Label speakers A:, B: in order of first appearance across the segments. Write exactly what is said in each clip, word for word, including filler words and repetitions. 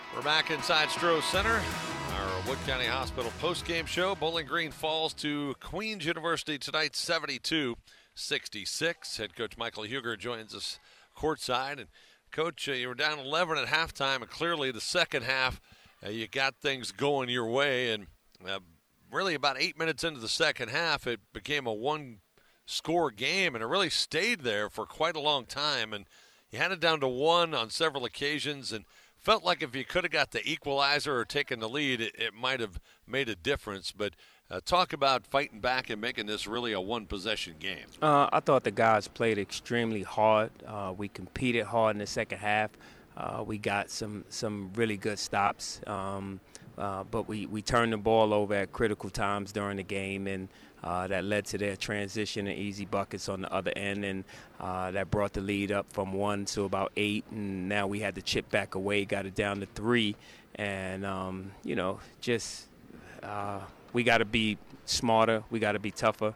A: We're back inside Stroh Center, our Wood County Hospital post-game show. Bowling Green falls to Queens University tonight, seventy-two sixty-six. Head coach Michael Huger joins us courtside. And, Coach, uh, you were down eleven at halftime, and clearly the second half uh, you got things going your way. And uh, really about eight minutes into the second half, it became a one-score game, and it really stayed there for quite a long time. And you had it down to one on several occasions, and felt like if you could have got the equalizer or taken the lead, it, it might have made a difference. But uh, talk about fighting back and making this really a one-possession game.
B: Uh, I thought the guys played extremely hard. Uh, we competed hard in the second half. Uh, we got some some really good stops, um, uh, but we, we turned the ball over at critical times during the game, and uh, that led to their transition and easy buckets on the other end, and uh, that brought the lead up from one to about eight, and now we had to chip back away, got it down to three, and, um, you know, just uh, we got to be smarter, we got to be tougher.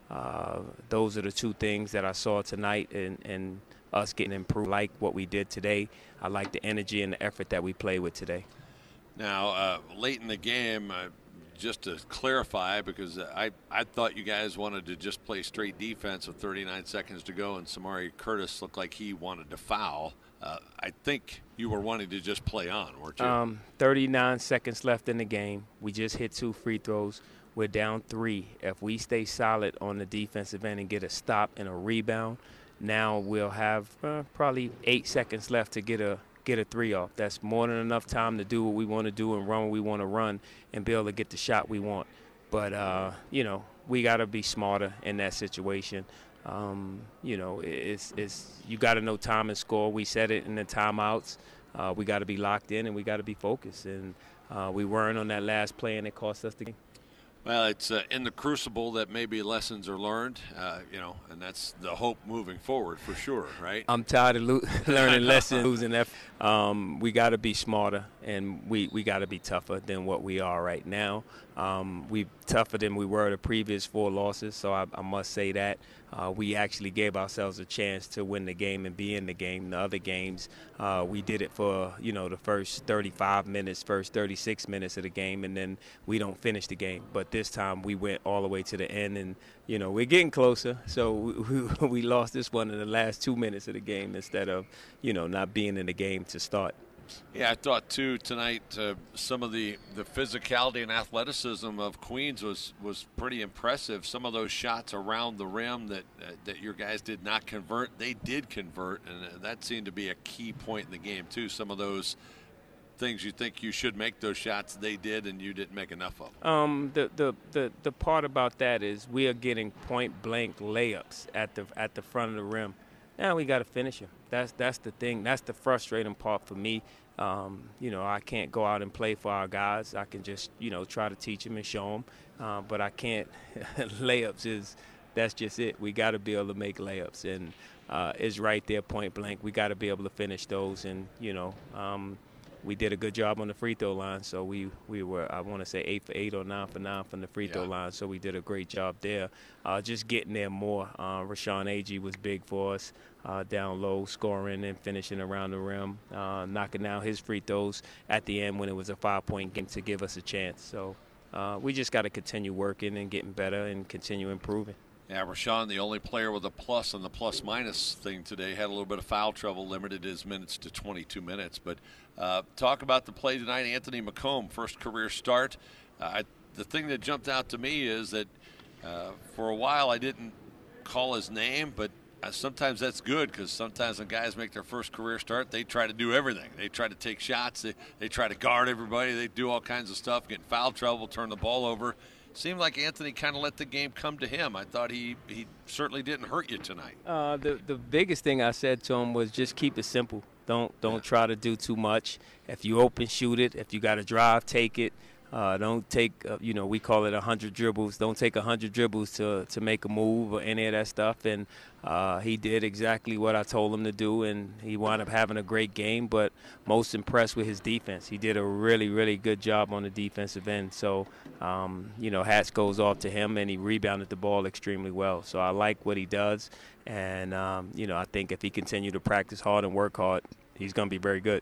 B: Uh, those are the two things that I saw tonight, and, and us getting improved. I like what we did today. I like the energy and the effort that we played with today.
A: Now, uh, late in the game, uh, just to clarify, because I, I thought you guys wanted to just play straight defense with thirty-nine seconds to go, and Samari Curtis looked like he wanted to foul. Uh, I think you were wanting to just play on, weren't you?
B: Um, thirty-nine seconds left in the game. We just hit two free throws. We're down three. If we stay solid on the defensive end and get a stop and a rebound, now we'll have uh, probably eight seconds left to get a get a three off. That's more than enough time to do what we want to do and run what we want to run and be able to get the shot we want. But, uh, you know, we got to be smarter in that situation. Um, you know, it's, it's you got to know time and score. We said it in the timeouts. Uh, we got to be locked in and we got to be focused. And uh, we weren't on that last play, and it cost us the game.
A: Well, it's uh, in the crucible that maybe lessons are learned, uh, you know, and that's the hope moving forward for sure, right?
B: I'm tired of lo- learning lessons, losing that. Um, we got to be smarter, and we, we got to be tougher than what we are right now. Um, we tougher than we were the previous four losses, so I, I must say that. Uh, we actually gave ourselves a chance to win the game and be in the game. The other games, uh, we did it for, you know, the first thirty-five minutes, first thirty-six minutes of the game, and then we don't finish the game. But this time we went all the way to the end, and, you know, we're getting closer. So we, we, we lost this one in the last two minutes of the game instead of, you know, not being in the game to start.
A: Yeah, I thought, too, tonight uh, some of the, the physicality and athleticism of Queens was, was pretty impressive. Some of those shots around the rim that uh, that your guys did not convert, they did convert, and uh, that seemed to be a key point in the game, too. Some of those things you think you should make those shots, they did, and you didn't make enough of them.
B: Um, the, the, the, the part about that is we are getting point-blank layups at the at the front of the rim. Now we got to finish them. That's that's the thing. That's the frustrating part for me. Um, you know, I can't go out and play for our guys. I can just, you know, try to teach them and show them. Uh, but I can't. Layups is, that's just it. We got to be able to make layups. And uh, it's right there, point blank. We got to be able to finish those. And, you know, um, we did a good job on the free throw line. So we, we were, I want to say, eight for eight or nine for nine from the free yeah. throw line. So we did a great job there. Uh, just getting there more. Uh, Rashawn Agee was big for us. Uh, down low, scoring and finishing around the rim, uh, knocking down his free throws at the end when it was a five-point game to give us a chance. So uh, we just got to continue working and getting better and continue improving.
A: Yeah, Rashawn, the only player with a plus on the plus-minus thing today, had a little bit of foul trouble, limited his minutes to twenty-two minutes. But uh, talk about the play tonight, Anthony McComb, first career start. Uh, I, the thing that jumped out to me is that uh, for a while I didn't call his name, but Uh, sometimes that's good, because sometimes when guys make their first career start, they try to do everything. They try to take shots. They, they try to guard everybody. They do all kinds of stuff, get in foul trouble, turn the ball over. Seemed like Anthony kind of let the game come to him. I thought he, he certainly didn't hurt you tonight.
B: Uh, the, the biggest thing I said to him was just keep it simple. Don't, don't try to do too much. If you open, shoot it. If you got to drive, take it. Uh, don't take, uh, you know, we call it one hundred dribbles. Don't take one hundred dribbles to, to make a move or any of that stuff. And uh, he did exactly what I told him to do, and he wound up having a great game, but most impressed with his defense. He did a really, really good job on the defensive end. So, um, you know, hats goes off to him, and he rebounded the ball extremely well. So I like what he does. And, um, you know, I think if he continued to practice hard and work hard, he's going to be very good.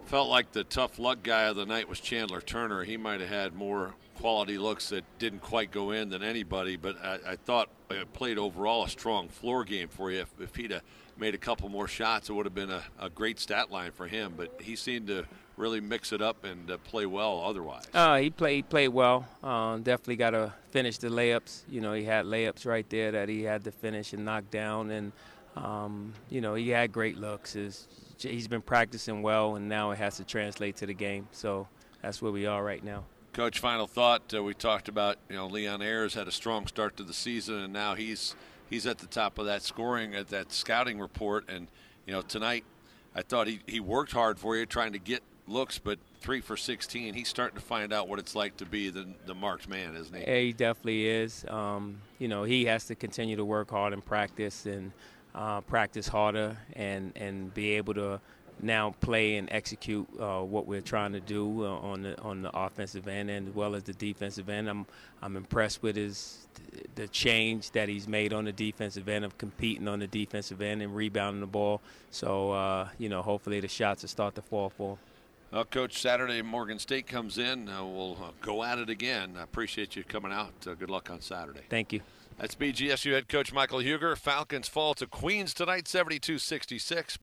A: Felt like the tough luck guy of the night was Chandler Turner. He might have had more quality looks that didn't quite go in than anybody, but I, I thought it played overall a strong floor game for you. If, if he'd have made a couple more shots, it would have been a, a great stat line for him, but he seemed to really mix it up and uh, play well otherwise.
B: Uh, he played he played well. Uh, definitely got to finish the layups. You know, he had layups right there that he had to finish and knock down, and um, you know, he had great looks. His, he's been practicing well, and now it has to translate to the game. So that's where we are right now.
A: Coach, final thought. Uh, we talked about, you know, Leon Ayers had a strong start to the season, and now he's he's at the top of that scoring, at that scouting report. And, you know, tonight I thought he, he worked hard for you trying to get looks, but three for sixteen. He's starting to find out what it's like to be the, the marked man, isn't he?
B: Yeah, he definitely is. Um, you know, he has to continue to work hard and practice and uh, practice harder and, and be able to now play and execute uh, what we're trying to do uh, on the on the offensive end and as well as the defensive end. I'm I'm impressed with his the change that he's made on the defensive end of competing on the defensive end and rebounding the ball. So uh, you know, hopefully the shots will start to fall for him.
A: Well, Coach, Saturday Morgan State comes in. Uh, we'll uh, go at it again. I appreciate you coming out. Uh, good luck on Saturday.
B: Thank you.
A: That's B G S U head coach Michael Huger. Falcons fall to Queens tonight, seventy-two sixty-six.